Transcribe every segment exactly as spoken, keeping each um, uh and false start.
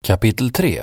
Kapitel tre.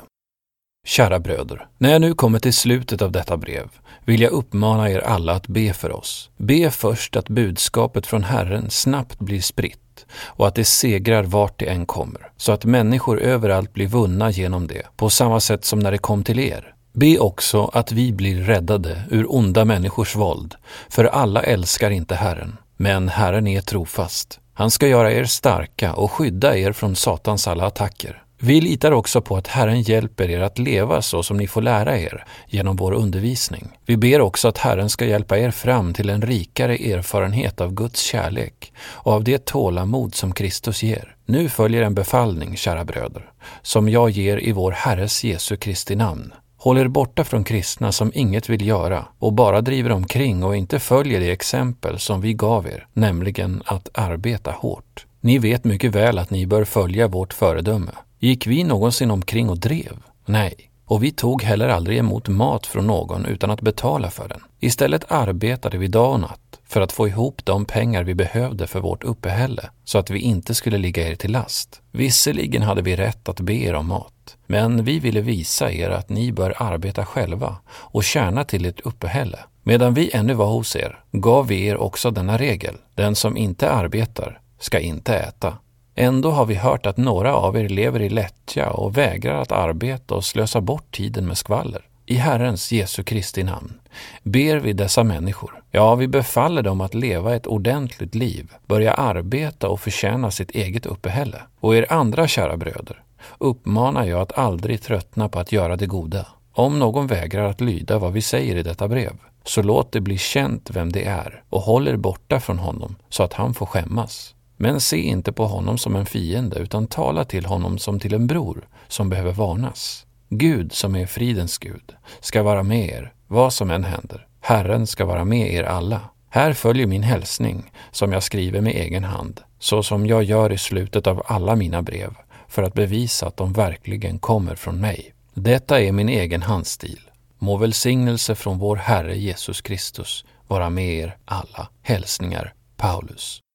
Kära bröder, när jag nu kommer till slutet av detta brev vill jag uppmana er alla att be för oss. Be först att budskapet från Herren snabbt blir spritt och att det segrar vart det än kommer, så att människor överallt blir vunna genom det, på samma sätt som när det kom till er. Be också att vi blir räddade ur onda människors våld, för alla älskar inte Herren, men Herren är trofast. Han ska göra er starka och skydda er från Satans alla attacker. Vi litar också på att Herren hjälper er att leva så som ni får lära er genom vår undervisning. Vi ber också att Herren ska hjälpa er fram till en rikare erfarenhet av Guds kärlek och av det tålamod som Kristus ger. Nu följer en befallning, kära bröder, som jag ger i vår Herres Jesu Kristi namn. Håll er borta från kristna som inget vill göra och bara driver omkring och inte följer det exempel som vi gav er, nämligen att arbeta hårt. Ni vet mycket väl att ni bör följa vårt föredöme. Gick vi någonsin omkring och drev? Nej. Och vi tog heller aldrig emot mat från någon utan att betala för den. Istället arbetade vi dag och natt för att få ihop de pengar vi behövde för vårt uppehälle, så att vi inte skulle ligga er till last. Visserligen hade vi rätt att be er om mat, men vi ville visa er att ni bör arbeta själva och tjäna till ert uppehälle. Medan vi ännu var hos er gav vi er också denna regel: den som inte arbetar ska inte äta. Ändå har vi hört att några av er lever i lättja och vägrar att arbeta och slösa bort tiden med skvaller. I Herrens Jesu Kristi namn ber vi dessa människor, ja, vi befaller dem att leva ett ordentligt liv, börja arbeta och förtjäna sitt eget uppehälle. Och er andra kära bröder uppmanar jag att aldrig tröttna på att göra det goda. Om någon vägrar att lyda vad vi säger i detta brev, så låt det bli känt vem det är och håll er borta från honom så att han får skämmas. Men se inte på honom som en fiende, utan tala till honom som till en bror som behöver varnas. Gud, som är fridens Gud, ska vara med er, vad som än händer. Herren ska vara med er alla. Här följer min hälsning, som jag skriver med egen hand, så som jag gör i slutet av alla mina brev, för att bevisa att de verkligen kommer från mig. Detta är min egen handstil. Må välsignelse från vår Herre Jesus Kristus vara med er alla. Hälsningar, Paulus.